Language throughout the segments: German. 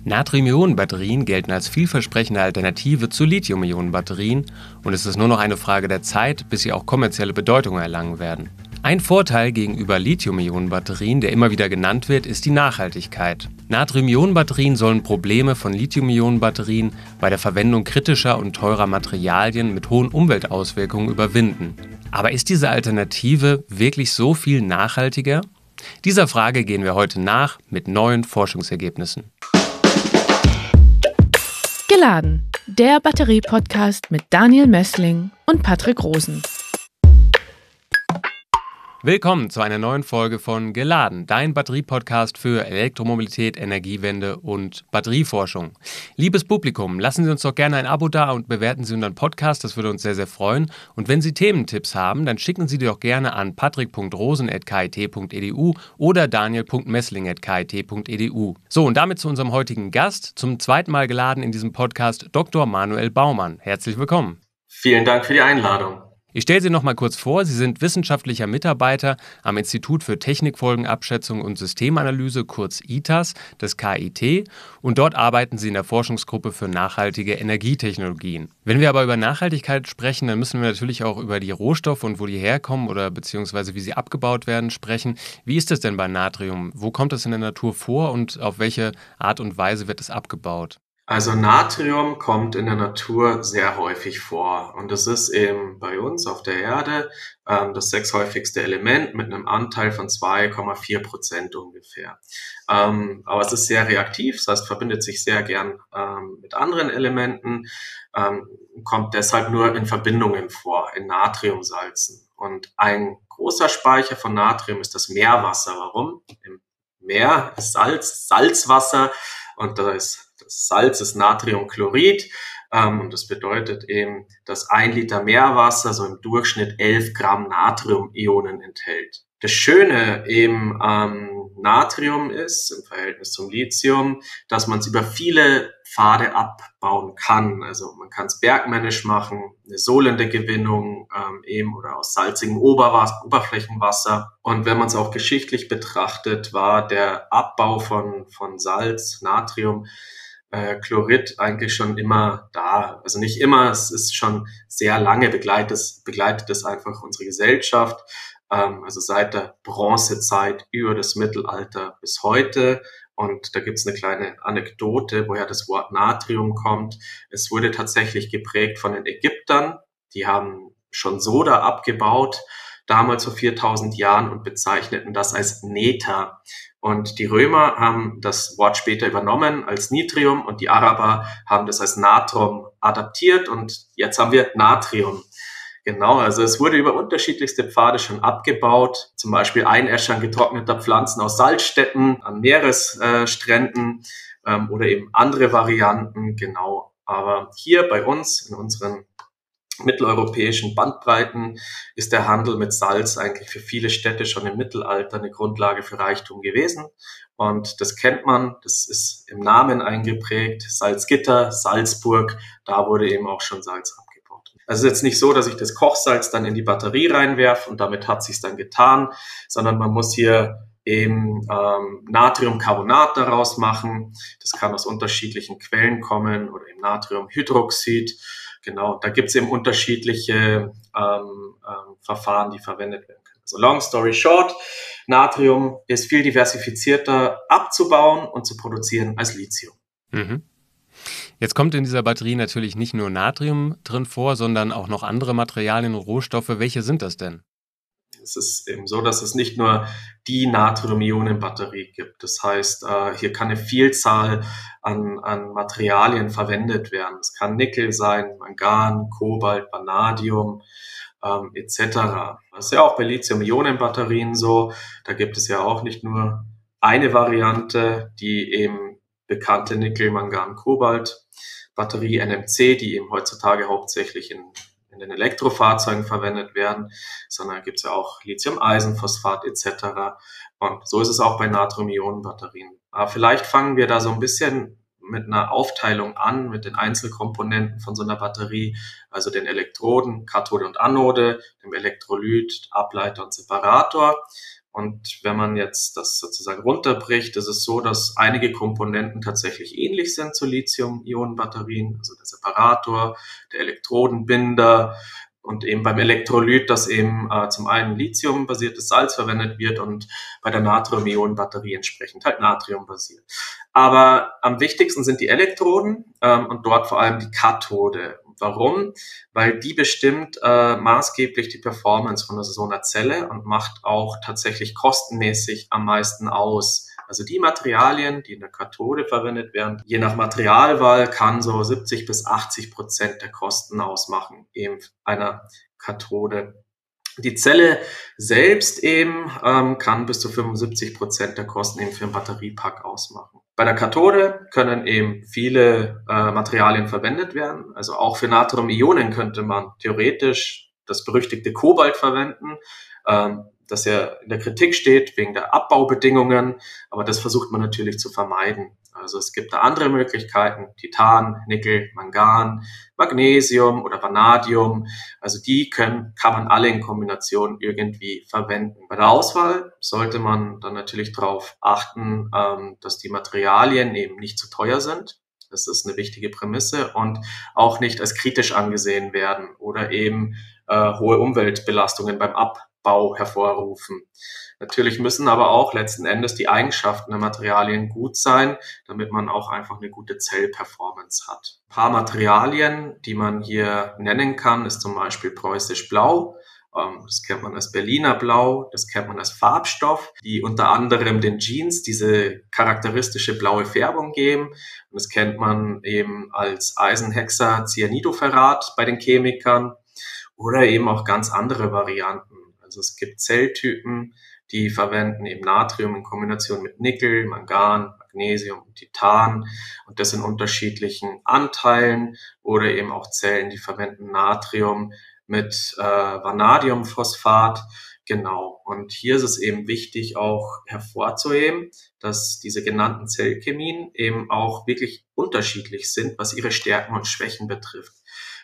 Natrium-Ionen-Batterien gelten als vielversprechende Alternative zu Lithium-Ionen-Batterien und es ist nur noch eine Frage der Zeit, bis sie auch kommerzielle Bedeutung erlangen werden. Ein Vorteil gegenüber Lithium-Ionen-Batterien, der immer wieder genannt wird, ist die Nachhaltigkeit. Natrium-Ionen-Batterien sollen Probleme von Lithium-Ionen-Batterien bei der Verwendung kritischer und teurer Materialien mit hohen Umweltauswirkungen überwinden. Aber ist diese Alternative wirklich so viel nachhaltiger? Dieser Frage gehen wir heute nach mit neuen Forschungsergebnissen. Geladen, der Batterie-Podcast mit Daniel Mössling und Patrick Rosen. Willkommen zu einer neuen Folge von Geladen, dein Batterie-Podcast für Elektromobilität, Energiewende und Batterieforschung. Liebes Publikum, lassen Sie uns doch gerne ein Abo da und bewerten Sie unseren Podcast, das würde uns sehr, sehr freuen. Und wenn Sie Thementipps haben, dann schicken Sie die doch gerne an patrick.rosen@kit.edu oder daniel.messling@kit.edu. So, und damit zu unserem heutigen Gast, zum zweiten Mal geladen in diesem Podcast, Dr. Manuel Baumann. Herzlich willkommen. Vielen Dank für die Einladung. Ich stelle Sie noch mal kurz vor, Sie sind wissenschaftlicher Mitarbeiter am Institut für Technikfolgenabschätzung und Systemanalyse, kurz ITAS, des KIT, und dort arbeiten Sie in der Forschungsgruppe für nachhaltige Energietechnologien. Wenn wir aber über Nachhaltigkeit sprechen, dann müssen wir natürlich auch über die Rohstoffe und wo die herkommen oder beziehungsweise wie sie abgebaut werden sprechen. Wie ist es denn bei Natrium? Wo kommt es in der Natur vor und auf welche Art und Weise wird es abgebaut? Also Natrium kommt in der Natur sehr häufig vor und es ist eben bei uns auf der Erde das sechshäufigste Element mit einem Anteil von 2,4% ungefähr. Aber es ist sehr reaktiv, das heißt verbindet sich sehr gern mit anderen Elementen, kommt deshalb nur in Verbindungen vor, in Natriumsalzen. Und ein großer Speicher von Natrium ist das Meerwasser. Warum? Im Meer ist Salzwasser und das Salz ist Natriumchlorid und das bedeutet eben, dass 1 Liter Meerwasser so im Durchschnitt 11 Gramm Natriumionen enthält. Das Schöne eben am Natrium ist, im Verhältnis zum Lithium, dass man es über viele Pfade abbauen kann. Also man kann es bergmännisch machen, eine solende Gewinnung eben oder aus salzigem Oberflächenwasser. Und wenn man es auch geschichtlich betrachtet, war der Abbau von Salz, Natrium, Chlorid eigentlich schon immer da. Also nicht immer, es ist schon sehr lange begleitet es einfach unsere Gesellschaft. Also seit der Bronzezeit über das Mittelalter bis heute. Und da gibt's eine kleine Anekdote, woher das Wort Natrium kommt. Es wurde tatsächlich geprägt von den Ägyptern. Die haben schon Soda abgebaut, damals vor 4000 Jahren, und bezeichneten das als Neta. Und die Römer haben das Wort später übernommen als Nitrium und die Araber haben das als Natron adaptiert und jetzt haben wir Natrium. Genau, also es wurde über unterschiedlichste Pfade schon abgebaut, zum Beispiel Einäschern getrockneter Pflanzen aus Salzstätten an Meeresstränden oder eben andere Varianten, genau. Aber hier bei uns in unseren mitteleuropäischen Bandbreiten ist der Handel mit Salz eigentlich für viele Städte schon im Mittelalter eine Grundlage für Reichtum gewesen. Und das kennt man, das ist im Namen eingeprägt, Salzgitter, Salzburg, da wurde eben auch schon Salz abgebaut. Also es ist jetzt nicht so, dass ich das Kochsalz dann in die Batterie reinwerfe und damit hat sich's dann getan, sondern man muss hier eben Natriumcarbonat daraus machen. Das kann aus unterschiedlichen Quellen kommen oder eben Natriumhydroxid. Genau, da gibt's eben unterschiedliche Verfahren, die verwendet werden können. Also long story short, Natrium ist viel diversifizierter abzubauen und zu produzieren als Lithium. Mhm. Jetzt kommt in dieser Batterie natürlich nicht nur Natrium drin vor, sondern auch noch andere Materialien und Rohstoffe. Welche sind das denn? Es ist eben so, dass es nicht nur die Natrium-Ionen-Batterie gibt. Das heißt, hier kann eine Vielzahl an Materialien verwendet werden. Es kann Nickel sein, Mangan, Kobalt, Vanadium etc. Das ist ja auch bei Lithium-Ionen-Batterien so. Da gibt es ja auch nicht nur eine Variante, die eben bekannte Nickel, Mangan, Kobalt Batterie NMC, die eben heutzutage hauptsächlich in den Elektrofahrzeugen verwendet werden, sondern gibt es ja auch Lithium-Eisenphosphat etc. Und so ist es auch bei Natrium-Ionen-Batterien. Aber vielleicht fangen wir da so ein bisschen mit einer Aufteilung an, mit den Einzelkomponenten von so einer Batterie, also den Elektroden, Kathode und Anode, dem Elektrolyt, Ableiter und Separator. Und wenn man jetzt das sozusagen runterbricht, ist es so, dass einige Komponenten tatsächlich ähnlich sind zu Lithium-Ionen-Batterien, also der Separator, der Elektrodenbinder und eben beim Elektrolyt, dass eben zum einen lithiumbasiertes Salz verwendet wird und bei der Natrium-Ionen-Batterie entsprechend halt natriumbasiert. Aber am wichtigsten sind die Elektroden und dort vor allem die Kathode. Warum? Weil die bestimmt maßgeblich die Performance von so einer Zelle und macht auch tatsächlich kostenmäßig am meisten aus. Also die Materialien, die in der Kathode verwendet werden, je nach Materialwahl kann so 70-80% der Kosten ausmachen, eben einer Kathode. Die Zelle selbst eben kann bis zu 75% der Kosten eben für einen Batteriepack ausmachen. Bei der Kathode können eben viele Materialien verwendet werden. Also auch für Natrium-Ionen könnte man theoretisch das berüchtigte Kobalt verwenden, das ja in der Kritik steht wegen der Abbaubedingungen, aber das versucht man natürlich zu vermeiden. Also es gibt da andere Möglichkeiten, Titan, Nickel, Mangan, Magnesium oder Vanadium. Also die kann man alle in Kombination irgendwie verwenden. Bei der Auswahl sollte man dann natürlich darauf achten, dass die Materialien eben nicht zu teuer sind. Das ist eine wichtige Prämisse und auch nicht als kritisch angesehen werden oder eben hohe Umweltbelastungen beim Abbau hervorrufen. Natürlich müssen aber auch letzten Endes die Eigenschaften der Materialien gut sein, damit man auch einfach eine gute Zellperformance hat. Ein paar Materialien, die man hier nennen kann, ist zum Beispiel preußisch Blau. Das kennt man als Berliner Blau, das kennt man als Farbstoff, die unter anderem den Jeans diese charakteristische blaue Färbung geben. Und das kennt man eben als Eisenhexacyanidopherat bei den Chemikern oder eben auch ganz andere Varianten. Also es gibt Zelltypen, die verwenden eben Natrium in Kombination mit Nickel, Mangan, Magnesium und Titan und das in unterschiedlichen Anteilen oder eben auch Zellen, die verwenden Natrium mit Vanadiumphosphat. Genau. Und hier ist es eben wichtig auch hervorzuheben, dass diese genannten Zellchemien eben auch wirklich unterschiedlich sind, was ihre Stärken und Schwächen betrifft.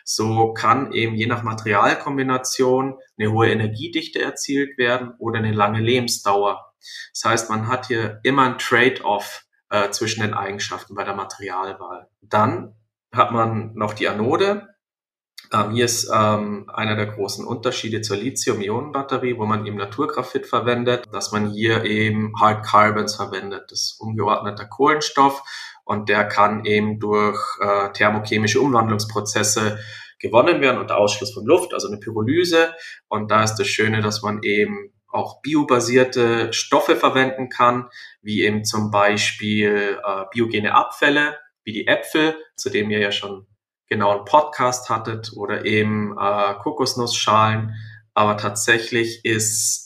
So kann eben je nach Materialkombination eine hohe Energiedichte erzielt werden oder eine lange Lebensdauer. Das heißt, man hat hier immer ein Trade-off zwischen den Eigenschaften bei der Materialwahl. Dann hat man noch die Anode. Hier ist einer der großen Unterschiede zur Lithium-Ionen-Batterie, wo man eben Naturgraphit verwendet, dass man hier eben Hard Carbons verwendet, das ist ungeordneter Kohlenstoff und der kann eben durch thermochemische Umwandlungsprozesse gewonnen werden unter Ausschluss von Luft, also eine Pyrolyse. Und da ist das Schöne, dass man eben auch biobasierte Stoffe verwenden kann, wie eben zum Beispiel biogene Abfälle, wie die Äpfel, zu dem ihr ja schon genau einen Podcast hattet, oder eben Kokosnussschalen. Aber tatsächlich ist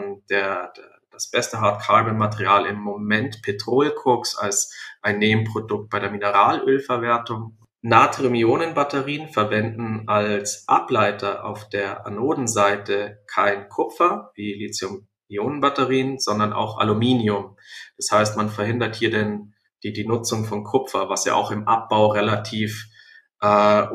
das beste Hard-Carbon-Material im Moment Petrolkoks als ein Nebenprodukt bei der Mineralölverwertung. Natrium-Ionen-Batterien verwenden als Ableiter auf der Anodenseite kein Kupfer wie Lithium-Ionen-Batterien, sondern auch Aluminium. Das heißt, man verhindert hier die Nutzung von Kupfer, was ja auch im Abbau relativ hohe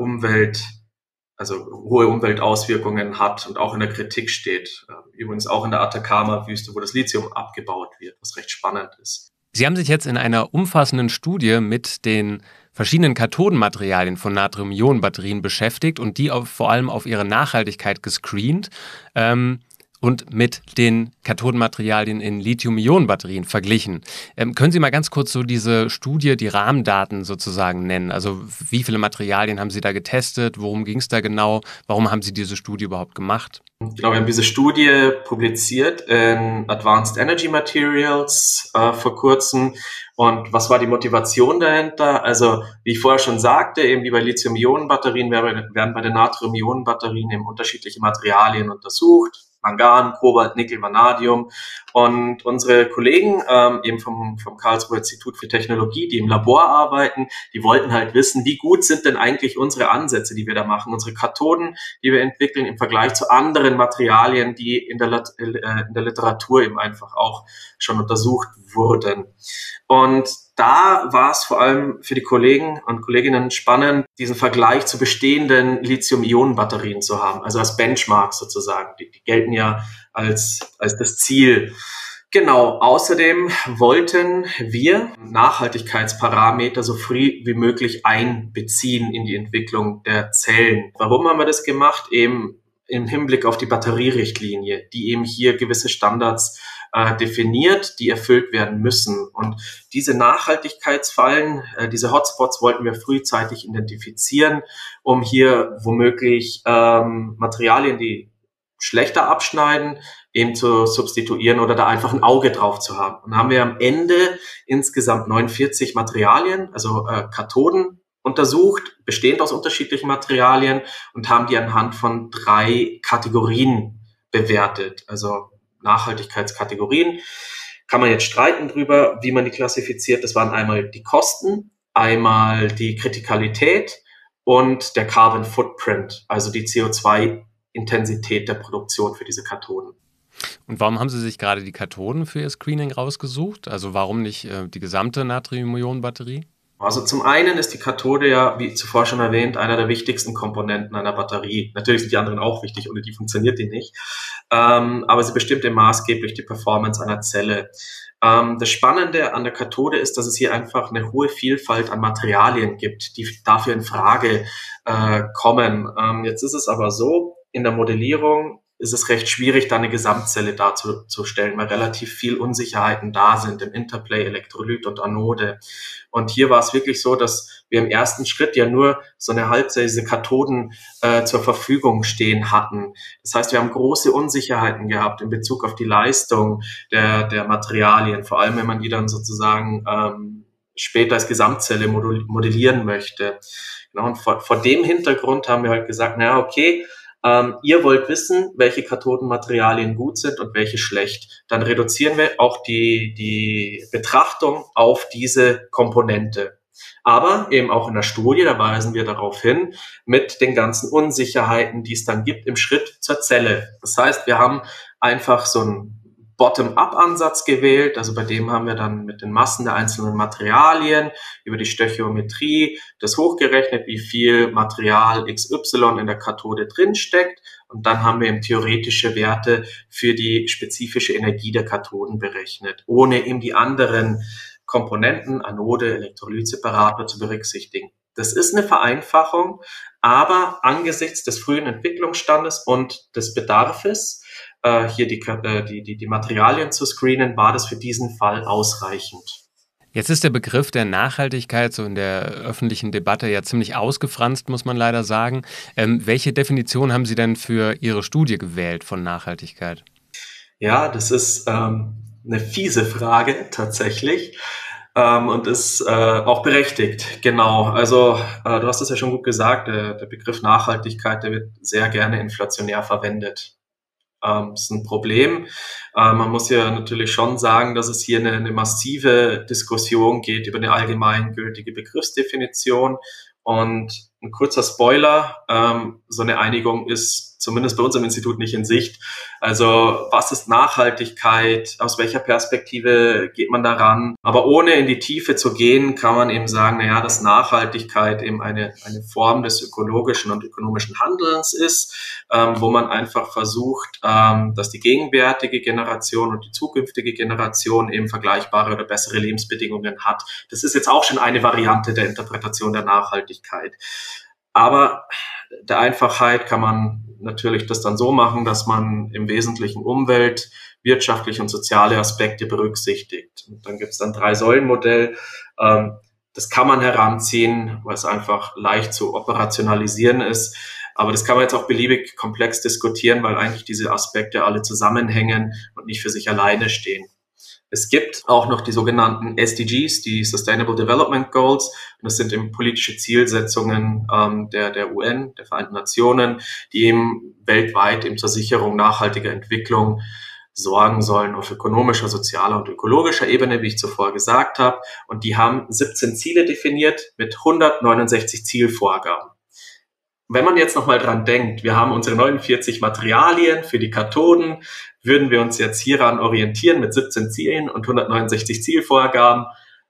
Umweltauswirkungen hat und auch in der Kritik steht. Übrigens auch in der Atacama-Wüste, wo das Lithium abgebaut wird, was recht spannend ist. Sie haben sich jetzt in einer umfassenden Studie mit den verschiedenen Kathodenmaterialien von Natrium-Ionen-Batterien beschäftigt und die vor allem auf ihre Nachhaltigkeit gescreent und mit den Kathodenmaterialien in Lithium-Ionen-Batterien verglichen. Können Sie mal ganz kurz so diese Studie, die Rahmendaten sozusagen nennen? Also wie viele Materialien haben Sie da getestet? Worum ging es da genau? Warum haben Sie diese Studie überhaupt gemacht? Genau, wir haben diese Studie publiziert in Advanced Energy Materials vor kurzem. Und was war die Motivation dahinter? Also wie ich vorher schon sagte, eben wie bei Lithium-Ionen-Batterien werden bei den Natrium-Ionen-Batterien eben unterschiedliche Materialien untersucht. Mangan, Kobalt, Nickel, Vanadium. Und unsere Kollegen eben vom Karlsruher Institut für Technologie, die im Labor arbeiten, die wollten halt wissen, wie gut sind denn eigentlich unsere Ansätze, die wir da machen, unsere Kathoden, die wir entwickeln im Vergleich zu anderen Materialien, die in der Literatur eben einfach auch schon untersucht wurden. Und da war es vor allem für die Kollegen und Kolleginnen spannend, diesen Vergleich zu bestehenden Lithium-Ionen-Batterien zu haben, also als Benchmark sozusagen. Die gelten ja als das Ziel. Genau, außerdem wollten wir Nachhaltigkeitsparameter so früh wie möglich einbeziehen in die Entwicklung der Zellen. Warum haben wir das gemacht? Eben im Hinblick auf die Batterierichtlinie, die eben hier gewisse Standards definiert, die erfüllt werden müssen. Und diese Nachhaltigkeitsfallen, diese Hotspots wollten wir frühzeitig identifizieren, um hier womöglich Materialien, die schlechter abschneiden, eben zu substituieren oder da einfach ein Auge drauf zu haben. Und dann haben wir am Ende insgesamt 49 Materialien, also Kathoden, untersucht, bestehend aus unterschiedlichen Materialien und haben die anhand von 3 Kategorien bewertet, also Nachhaltigkeitskategorien. Kann man jetzt streiten drüber, wie man die klassifiziert. Das waren einmal die Kosten, einmal die Kritikalität und der Carbon Footprint, also die CO2-Intensität der Produktion für diese Kathoden. Und warum haben Sie sich gerade die Kathoden für Ihr Screening rausgesucht? Also warum nicht die gesamte Natrium-Ionen-Batterie? Also zum einen ist die Kathode ja, wie zuvor schon erwähnt, einer der wichtigsten Komponenten einer Batterie. Natürlich sind die anderen auch wichtig, ohne die funktioniert die nicht. Aber sie bestimmt maßgeblich die Performance einer Zelle. Das Spannende an der Kathode ist, dass es hier einfach eine hohe Vielfalt an Materialien gibt, die dafür in Frage kommen. Jetzt ist es aber so, in der Modellierung ist es recht schwierig, da eine Gesamtzelle darzustellen, weil relativ viel Unsicherheiten da sind im Interplay Elektrolyt und Anode. Und hier war es wirklich so, dass wir im ersten Schritt ja nur so eine Halbzelle, diese Kathoden zur Verfügung stehen hatten. Das heißt, wir haben große Unsicherheiten gehabt in Bezug auf die Leistung der Materialien, vor allem wenn man die dann sozusagen später als Gesamtzelle modellieren möchte. Genau, und vor dem Hintergrund haben wir halt gesagt, naja, okay, ihr wollt wissen, welche Kathodenmaterialien gut sind und welche schlecht. Dann reduzieren wir auch die Betrachtung auf diese Komponente. Aber eben auch in der Studie, da weisen wir darauf hin, mit den ganzen Unsicherheiten, die es dann gibt im Schritt zur Zelle. Das heißt, wir haben einfach so einen Bottom-up-Ansatz gewählt, also bei dem haben wir dann mit den Massen der einzelnen Materialien über die Stöchiometrie das hochgerechnet, wie viel Material XY in der Kathode drinsteckt, und dann haben wir eben theoretische Werte für die spezifische Energie der Kathoden berechnet, ohne eben die anderen Komponenten, Anode, Elektrolyt, Separator zu berücksichtigen. Das ist eine Vereinfachung, aber angesichts des frühen Entwicklungsstandes und des Bedarfes, hier die Materialien zu screenen, war das für diesen Fall ausreichend. Jetzt ist der Begriff der Nachhaltigkeit so in der öffentlichen Debatte ja ziemlich ausgefranst, muss man leider sagen. Welche Definition haben Sie denn für Ihre Studie gewählt von Nachhaltigkeit? Ja, das ist eine fiese Frage tatsächlich. Und ist auch berechtigt, genau. Also du hast es ja schon gut gesagt, der Begriff Nachhaltigkeit, der wird sehr gerne inflationär verwendet. Das ist ein Problem. Man muss ja natürlich schon sagen, dass es hier eine massive Diskussion geht über eine allgemeingültige Begriffsdefinition. Und ein kurzer Spoiler, so eine Einigung ist zumindest bei uns im Institut nicht in Sicht. Also was ist Nachhaltigkeit? Aus welcher Perspektive geht man daran? Aber ohne in die Tiefe zu gehen, kann man eben sagen, naja, dass Nachhaltigkeit eben eine Form des ökologischen und ökonomischen Handelns ist, wo man einfach versucht, dass die gegenwärtige Generation und die zukünftige Generation eben vergleichbare oder bessere Lebensbedingungen hat. Das ist jetzt auch schon eine Variante der Interpretation der Nachhaltigkeit. Aber der Einfachheit kann man natürlich das dann so machen, dass man im Wesentlichen Umwelt, wirtschaftliche und soziale Aspekte berücksichtigt. Und dann gibt es dann 3-Säulen-Modell. Das kann man heranziehen, weil es einfach leicht zu operationalisieren ist. Aber das kann man jetzt auch beliebig komplex diskutieren, weil eigentlich diese Aspekte alle zusammenhängen und nicht für sich alleine stehen. Es gibt auch noch die sogenannten SDGs, die Sustainable Development Goals. Und das sind eben politische Zielsetzungen der UN, der Vereinten Nationen, die eben weltweit eben zur Sicherung nachhaltiger Entwicklung sorgen sollen auf ökonomischer, sozialer und ökologischer Ebene, wie ich zuvor gesagt habe. Und die haben 17 Ziele definiert mit 169 Zielvorgaben. Wenn man jetzt nochmal dran denkt, wir haben unsere 49 Materialien für die Kathoden, würden wir uns jetzt hieran orientieren mit 17 Zielen und 169 Zielvorgaben,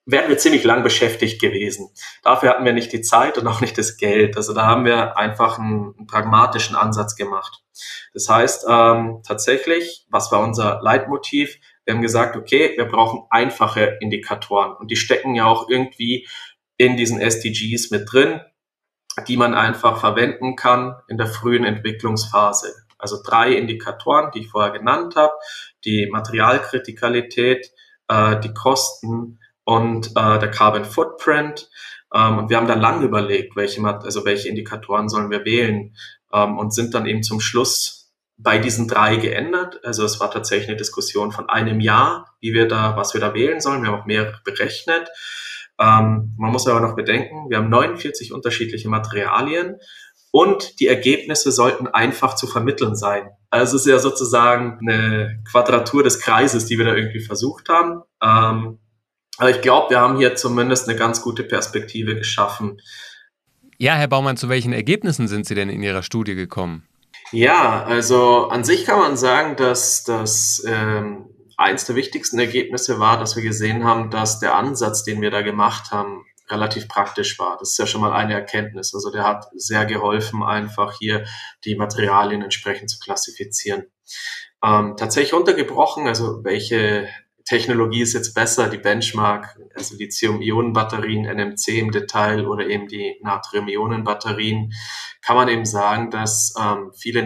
wären wir ziemlich lang beschäftigt gewesen. Dafür hatten wir nicht die Zeit und auch nicht das Geld. Also da haben wir einfach einen pragmatischen Ansatz gemacht. Das heißt, tatsächlich, was war unser Leitmotiv? Wir haben gesagt, okay, wir brauchen einfache Indikatoren und die stecken ja auch irgendwie in diesen SDGs mit drin, die man einfach verwenden kann in der frühen Entwicklungsphase. Also 3 Indikatoren, die ich vorher genannt habe, die Materialkritikalität, die Kosten und der Carbon Footprint. Und wir haben dann lange überlegt, welche Indikatoren sollen wir wählen, und sind dann eben zum Schluss bei diesen 3 geändert. Also es war tatsächlich eine Diskussion von einem Jahr, was wir da wählen sollen. Wir haben auch mehrere berechnet. Man muss aber noch bedenken, wir haben 49 unterschiedliche Materialien und die Ergebnisse sollten einfach zu vermitteln sein. Also es ist ja sozusagen eine Quadratur des Kreises, die wir da irgendwie versucht haben. Aber ich glaube, wir haben hier zumindest eine ganz gute Perspektive geschaffen. Ja, Herr Baumann, zu welchen Ergebnissen sind Sie denn in Ihrer Studie gekommen? Ja, also an sich kann man sagen, dass eins der wichtigsten Ergebnisse war, dass wir gesehen haben, dass der Ansatz, den wir da gemacht haben, relativ praktisch war. Das ist ja schon mal eine Erkenntnis. Also der hat sehr geholfen, einfach hier die Materialien entsprechend zu klassifizieren. Tatsächlich runtergebrochen, also welche Technologie ist jetzt besser, die Benchmark, also Lithium-Ionen-Batterien, NMC im Detail oder eben die Natrium-Ionen-Batterien, kann man eben sagen, dass viele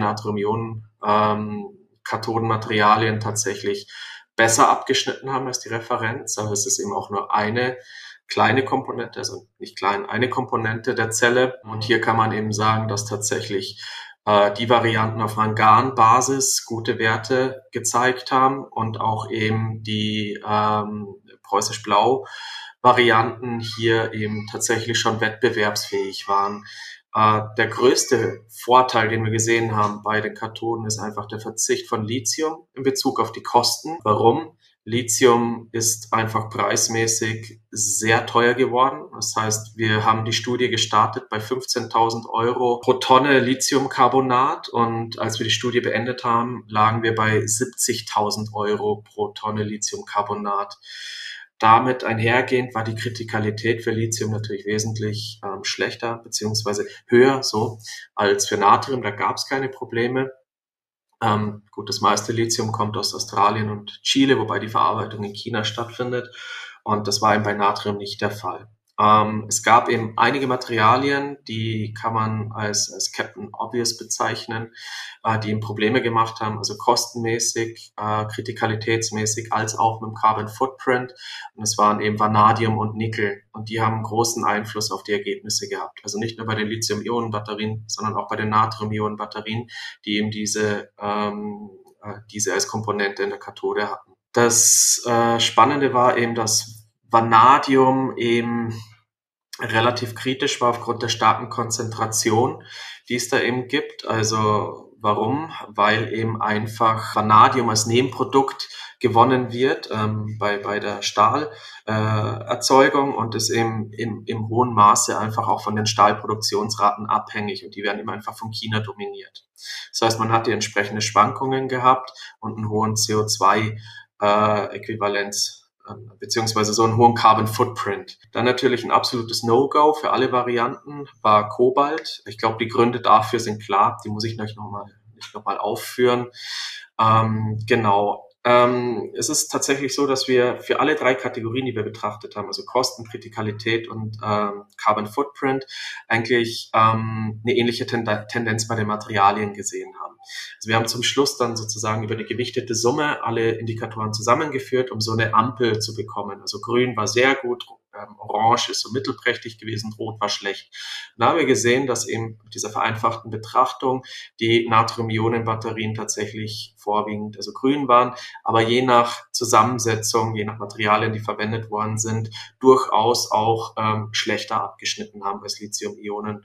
Natrium-Ionen-Kathodenmaterialien tatsächlich besser abgeschnitten haben als die Referenz. Aber es ist eben auch nur eine kleine Komponente, also nicht klein, eine Komponente der Zelle. Und hier kann man eben sagen, dass tatsächlich die Varianten auf Mangan-Basis gute Werte gezeigt haben und auch eben die Preußisch-Blau-Varianten hier eben tatsächlich schon wettbewerbsfähig waren. Der größte Vorteil, den wir gesehen haben bei den Kathoden, ist einfach der Verzicht von Lithium in Bezug auf die Kosten. Warum? Lithium ist einfach preismäßig sehr teuer geworden. Das heißt, wir haben die Studie gestartet bei 15.000 € pro Tonne Lithiumcarbonat und als wir die Studie beendet haben, lagen wir bei 70.000 € pro Tonne Lithiumcarbonat. Damit einhergehend war die Kritikalität für Lithium natürlich wesentlich schlechter beziehungsweise höher so als für Natrium. Da gab es keine Probleme. Gut, das meiste Lithium kommt aus Australien und Chile, wobei die Verarbeitung in China stattfindet. Und das war eben bei Natrium nicht der Fall. Es gab eben einige Materialien, die kann man als Captain Obvious bezeichnen, die ihm Probleme gemacht haben, also kostenmäßig, kritikalitätsmäßig, als auch mit dem Carbon Footprint. Und es waren eben Vanadium und Nickel. Und die haben großen Einfluss auf die Ergebnisse gehabt. Also nicht nur bei den Lithium-Ionen-Batterien, sondern auch bei den Natrium-Ionen-Batterien, die eben diese als Komponente in der Kathode hatten. Das Spannende war eben, dass Vanadium eben relativ kritisch war aufgrund der starken Konzentration, die es da eben gibt. Also warum? Weil eben einfach Vanadium als Nebenprodukt gewonnen wird bei der Stahlerzeugung und ist eben im hohen Maße einfach auch von den Stahlproduktionsraten abhängig und die werden eben einfach von China dominiert. Das heißt, man hat die entsprechende Schwankungen gehabt und einen hohen CO2-Äquivalenz beziehungsweise so einen hohen Carbon Footprint. Dann natürlich ein absolutes No-Go für alle Varianten war Kobalt. Ich glaube, die Gründe dafür sind klar, die muss ich nicht nochmal aufführen. Genau. Es ist tatsächlich so, dass wir für alle 3 Kategorien, die wir betrachtet haben, also Kosten, Kritikalität und Carbon Footprint, eigentlich eine ähnliche Tendenz bei den Materialien gesehen haben. Also wir haben zum Schluss dann sozusagen über eine gewichtete Summe alle Indikatoren zusammengeführt, um so eine Ampel zu bekommen. Also grün war sehr gut, orange ist so mittelprächtig gewesen, rot war schlecht. Und da haben wir gesehen, dass eben mit dieser vereinfachten Betrachtung die Natrium-Ionen-Batterien tatsächlich vorwiegend, also grün waren, aber je nach Zusammensetzung, je nach Materialien, die verwendet worden sind, durchaus auch schlechter abgeschnitten haben als Lithium-Ionen.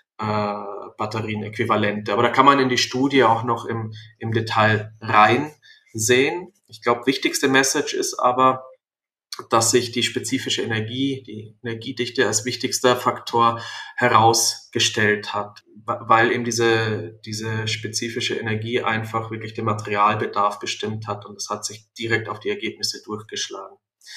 Batterien-Äquivalente. Aber da kann man in die Studie auch noch im Detail reinsehen. Ich glaube, wichtigste Message ist aber, dass sich die spezifische Energie, die Energiedichte als wichtigster Faktor herausgestellt hat, weil eben diese spezifische Energie einfach wirklich den Materialbedarf bestimmt hat und das hat sich direkt auf die Ergebnisse durchgeschlagen.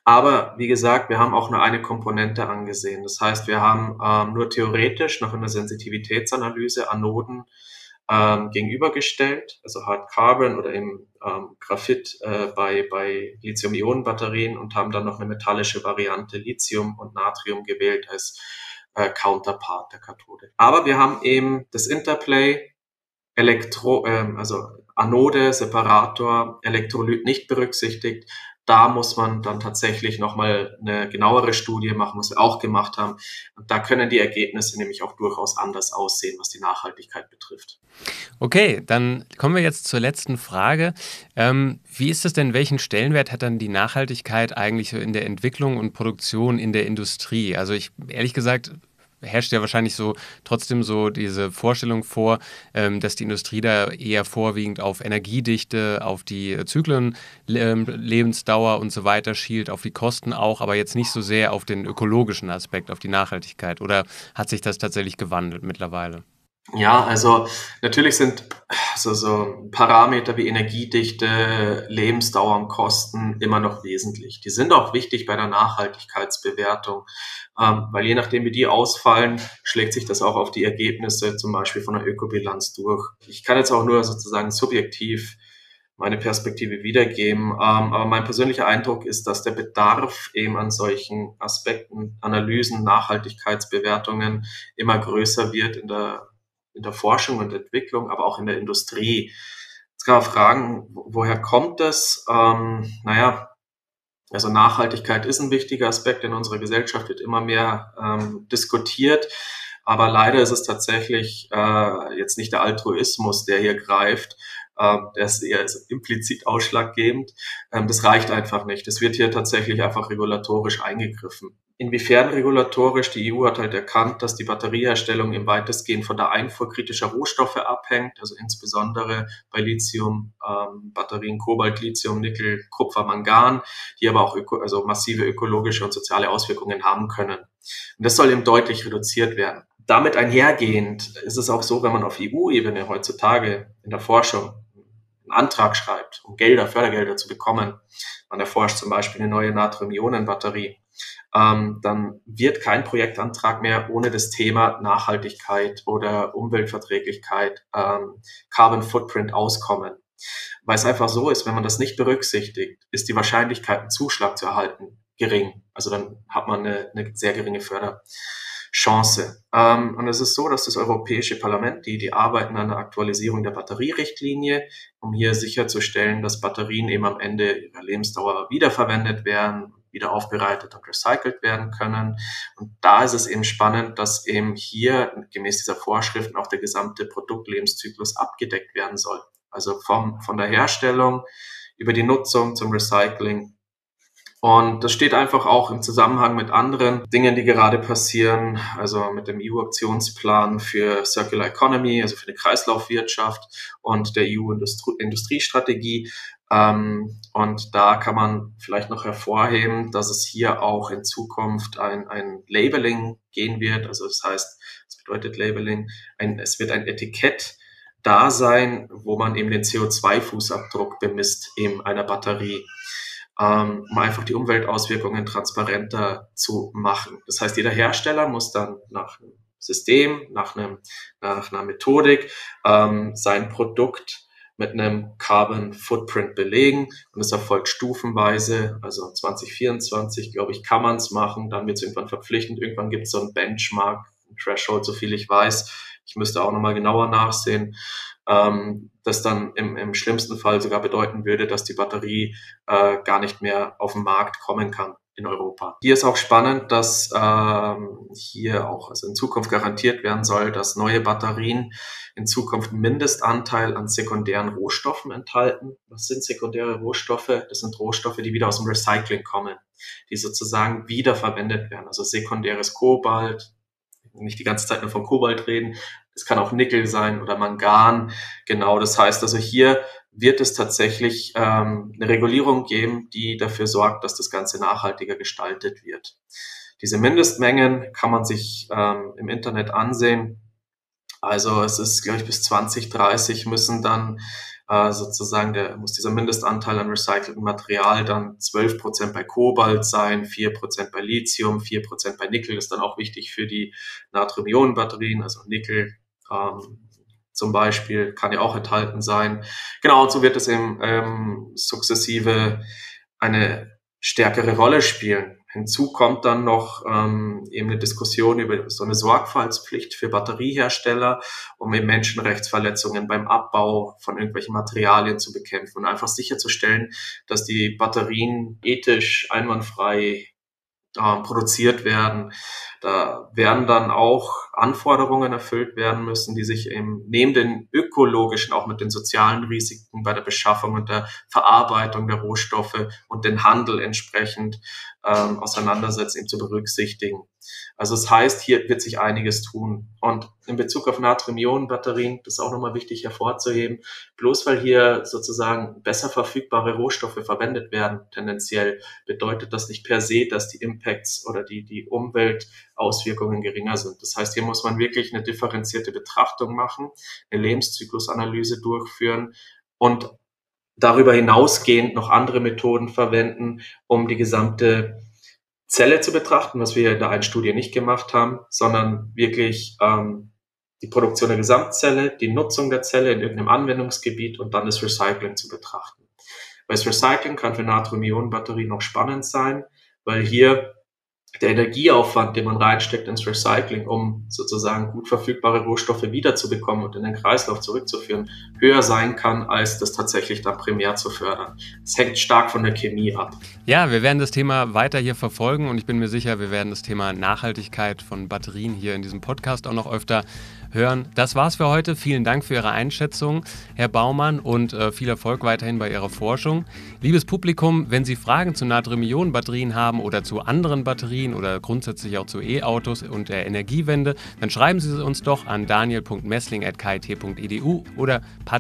Aber wie gesagt, wir haben auch nur eine Komponente angesehen. Das heißt, wir haben nur theoretisch noch in der Sensitivitätsanalyse Anoden gegenübergestellt, also Hard Carbon oder eben Graphit bei Lithium-Ionen-Batterien und haben dann noch eine metallische Variante Lithium und Natrium gewählt als Counterpart der Kathode. Aber wir haben eben das Interplay also Anode, Separator, Elektrolyt nicht berücksichtigt. Da muss man dann tatsächlich nochmal eine genauere Studie machen, was wir auch gemacht haben. Und da können die Ergebnisse nämlich auch durchaus anders aussehen, was die Nachhaltigkeit betrifft. Okay, dann kommen wir jetzt zur letzten Frage. Wie ist es denn, welchen Stellenwert hat dann die Nachhaltigkeit eigentlich so in der Entwicklung und Produktion in der Industrie? Also ehrlich gesagt, herrscht ja wahrscheinlich trotzdem diese Vorstellung vor, dass die Industrie da eher vorwiegend auf Energiedichte, auf die Zyklen, Lebensdauer und so weiter schielt, auf die Kosten auch, aber jetzt nicht so sehr auf den ökologischen Aspekt, auf die Nachhaltigkeit. Oder hat sich das tatsächlich gewandelt mittlerweile? Ja, also natürlich sind so Parameter wie Energiedichte, Lebensdauer und Kosten immer noch wesentlich. Die sind auch wichtig bei der Nachhaltigkeitsbewertung, weil je nachdem, wie die ausfallen, schlägt sich das auch auf die Ergebnisse zum Beispiel von der Ökobilanz durch. Ich kann jetzt auch nur sozusagen subjektiv meine Perspektive wiedergeben, aber mein persönlicher Eindruck ist, dass der Bedarf eben an solchen Aspekten, Analysen, Nachhaltigkeitsbewertungen immer größer wird in der Forschung und Entwicklung, aber auch in der Industrie. Jetzt kann man fragen, woher kommt das? Also Nachhaltigkeit ist ein wichtiger Aspekt in unserer Gesellschaft, wird immer mehr diskutiert. Aber leider ist es tatsächlich jetzt nicht der Altruismus, der hier greift. Der ist eher implizit ausschlaggebend. Das reicht einfach nicht. Es wird hier tatsächlich einfach regulatorisch eingegriffen. Inwiefern regulatorisch? Die EU hat halt erkannt, dass die Batterieherstellung im weitestgehend von der Einfuhr kritischer Rohstoffe abhängt, also insbesondere bei Lithium, Batterien, Kobalt, Lithium, Nickel, Kupfer, Mangan, die aber auch also massive ökologische und soziale Auswirkungen haben können. Und das soll eben deutlich reduziert werden. Damit einhergehend ist es auch so, wenn man auf EU-Ebene heutzutage in der Forschung einen Antrag schreibt, um Fördergelder zu bekommen, man erforscht zum Beispiel eine neue Natrium-Ionen-Batterie, dann wird kein Projektantrag mehr ohne das Thema Nachhaltigkeit oder Umweltverträglichkeit, Carbon Footprint auskommen. Weil es einfach so ist, wenn man das nicht berücksichtigt, ist die Wahrscheinlichkeit, einen Zuschlag zu erhalten, gering. Also dann hat man eine sehr geringe Förderchance. Und es ist so, dass das Europäische Parlament, die arbeiten an der Aktualisierung der Batterierichtlinie, um hier sicherzustellen, dass Batterien eben am Ende ihrer Lebensdauer wiederverwendet werden, wieder aufbereitet und recycelt werden können. Und da ist es eben spannend, dass eben hier gemäß dieser Vorschriften auch der gesamte Produktlebenszyklus abgedeckt werden soll. Also von der Herstellung über die Nutzung zum Recycling. Und das steht einfach auch im Zusammenhang mit anderen Dingen, die gerade passieren, also mit dem EU-Aktionsplan für Circular Economy, also für eine Kreislaufwirtschaft und der EU-Industriestrategie. Und da kann man vielleicht noch hervorheben, dass es hier auch in Zukunft ein Labeling gehen wird. Also das heißt, was bedeutet Labeling? Es wird ein Etikett da sein, wo man eben den CO2-Fußabdruck bemisst in einer Batterie, um einfach die Umweltauswirkungen transparenter zu machen. Das heißt, jeder Hersteller muss dann nach einem System, nach einer Methodik sein Produkt mit einem Carbon Footprint belegen und es erfolgt stufenweise, also 2024, glaube ich, kann man es machen, dann wird es irgendwann verpflichtend, irgendwann gibt es so ein Benchmark, ein Threshold, so viel ich weiß, ich müsste auch nochmal genauer nachsehen, das dann im schlimmsten Fall sogar bedeuten würde, dass die Batterie gar nicht mehr auf den Markt kommen kann in Europa. Hier ist auch spannend, dass hier auch also in Zukunft garantiert werden soll, dass neue Batterien in Zukunft einen Mindestanteil an sekundären Rohstoffen enthalten. Was sind sekundäre Rohstoffe? Das sind Rohstoffe, die wieder aus dem Recycling kommen, die sozusagen wiederverwendet werden. Also sekundäres Kobalt, nicht die ganze Zeit nur von Kobalt reden. Es kann auch Nickel sein oder Mangan. Genau, das heißt also hier wird es tatsächlich eine Regulierung geben, die dafür sorgt, dass das Ganze nachhaltiger gestaltet wird. Diese Mindestmengen kann man sich im Internet ansehen. Also es ist, glaube ich, bis 2030 müssen dann muss dieser Mindestanteil an recyceltem Material dann 12% bei Kobalt sein, 4% bei Lithium, 4% bei Nickel, ist dann auch wichtig für die Natrium-Ionen-Batterien, also Nickel zum Beispiel kann ja auch enthalten sein. Genau, und so wird es eben sukzessive eine stärkere Rolle spielen. Hinzu kommt dann noch eben eine Diskussion über so eine Sorgfaltspflicht für Batteriehersteller, um eben Menschenrechtsverletzungen beim Abbau von irgendwelchen Materialien zu bekämpfen und einfach sicherzustellen, dass die Batterien ethisch einwandfrei produziert werden. Da werden dann auch Anforderungen erfüllt werden müssen, die sich eben neben den ökologischen auch mit den sozialen Risiken bei der Beschaffung und der Verarbeitung der Rohstoffe und den Handel entsprechend auseinandersetzen, eben zu berücksichtigen. Also das heißt, hier wird sich einiges tun. Und in Bezug auf Natrium-Ionen-Batterien, das ist auch nochmal wichtig hervorzuheben, bloß weil hier sozusagen besser verfügbare Rohstoffe verwendet werden, tendenziell, bedeutet das nicht per se, dass die Impacts oder die Umweltauswirkungen geringer sind. Das heißt, hier muss man wirklich eine differenzierte Betrachtung machen, eine Lebenszyklusanalyse durchführen und darüber hinausgehend noch andere Methoden verwenden, um die gesamte Zelle zu betrachten, was wir in der einen Studie nicht gemacht haben, sondern wirklich die Produktion der Gesamtzelle, die Nutzung der Zelle in irgendeinem Anwendungsgebiet und dann das Recycling zu betrachten. Weil das Recycling kann für Natrium-Ionen-Batterien noch spannend sein, weil hier der Energieaufwand, den man reinsteckt ins Recycling, um sozusagen gut verfügbare Rohstoffe wiederzubekommen und in den Kreislauf zurückzuführen, höher sein kann, als das tatsächlich dann primär zu fördern. Es hängt stark von der Chemie ab. Ja, wir werden das Thema weiter hier verfolgen und ich bin mir sicher, wir werden das Thema Nachhaltigkeit von Batterien hier in diesem Podcast auch noch öfter hören. Das war's für heute. Vielen Dank für Ihre Einschätzung, Herr Baumann, und viel Erfolg weiterhin bei Ihrer Forschung. Liebes Publikum, wenn Sie Fragen zu Natrium-Ionen-Batterien haben oder zu anderen Batterien oder grundsätzlich auch zu E-Autos und der Energiewende, dann schreiben Sie uns doch an daniel.messling@kit.edu oder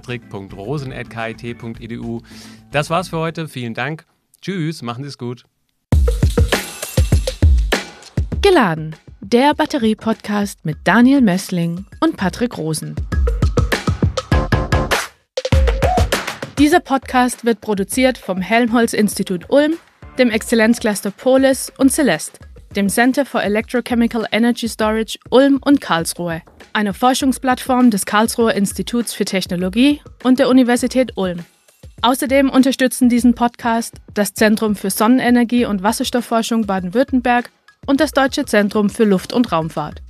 patrick.rosen@kit.edu. Das war's für heute. Vielen Dank. Tschüss, machen Sie es gut. Geladen, der Batterie-Podcast mit Daniel Messling und Patrick Rosen. Dieser Podcast wird produziert vom Helmholtz-Institut Ulm, dem Exzellenzcluster Polis und Celeste, dem Center for Electrochemical Energy Storage Ulm und Karlsruhe, einer Forschungsplattform des Karlsruher Instituts für Technologie und der Universität Ulm. Außerdem unterstützen diesen Podcast das Zentrum für Sonnenenergie und Wasserstoffforschung Baden-Württemberg und das Deutsche Zentrum für Luft- und Raumfahrt.